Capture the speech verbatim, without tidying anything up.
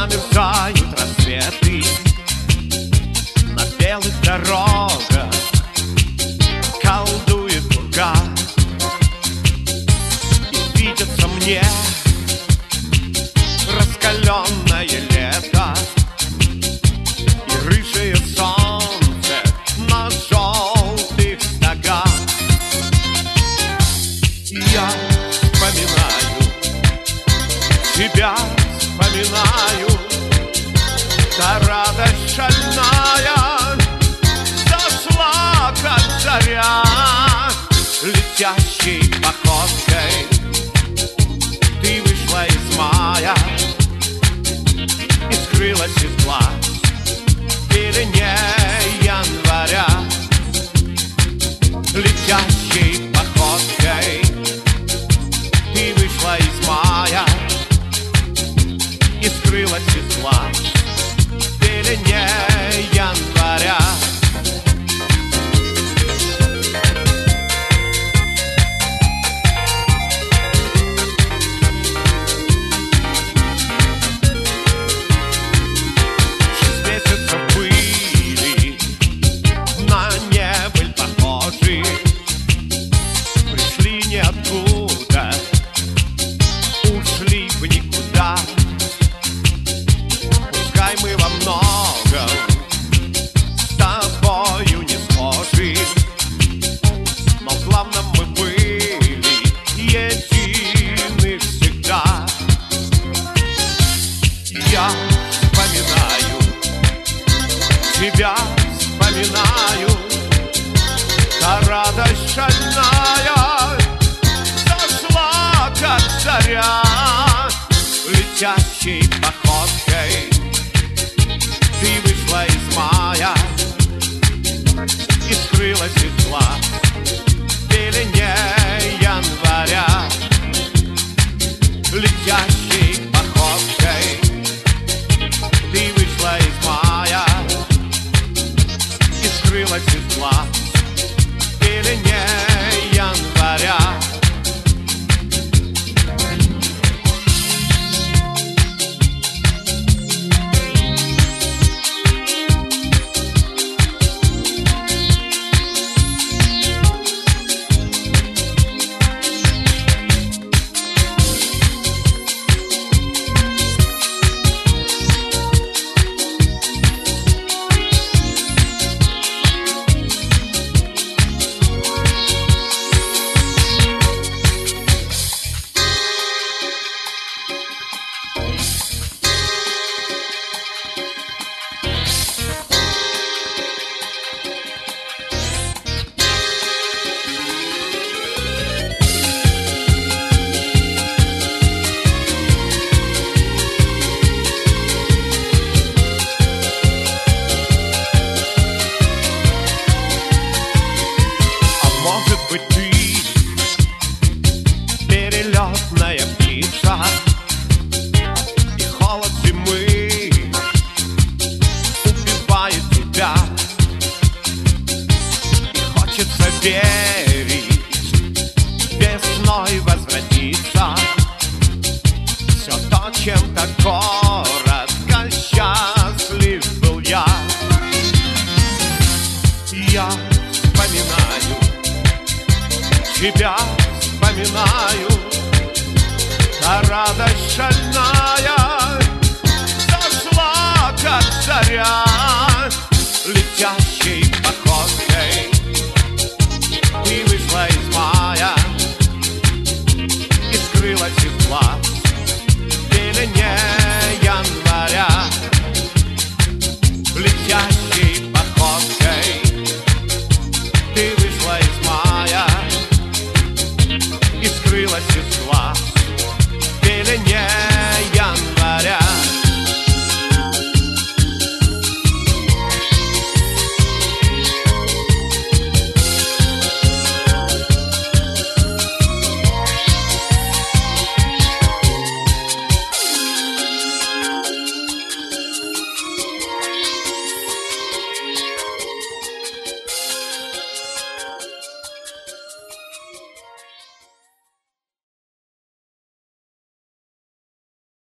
Замерзают рассветы на белых дорогах, колдует пурга, и видится мне раскаленное лето и рыжее солнце на желтых стогах. Я вспоминаю тебя, вспоминаю, та радость шальная зашла, как заря, летящей походкой ты вышла из мая и скрылась из глаз в пелене января. Летящей походкой ты вышла из мая и скрылась из глаз в пелене января. Шесть месяцев были на небыль похожи, пришли ниоткуда, ушли в никуда. Пускай мы во многом с тобою не схожи, но в главном мы были едины всегда. Я вспоминаю тебя, вспоминаю, та радость шальная зашла, как заря, летящей походкой ты вышла из мая и скрылась из глаз в пелене января. Летящей походкой ты вышла из мая и скрылась из глаз в пелене января. Перелетная птица, и холод зимы убивает тебя, и хочется верить, весной возвратиться. Все то, чем так коротко счастлив был я. Я вспоминаю тебя, вспоминаю, та радость шальная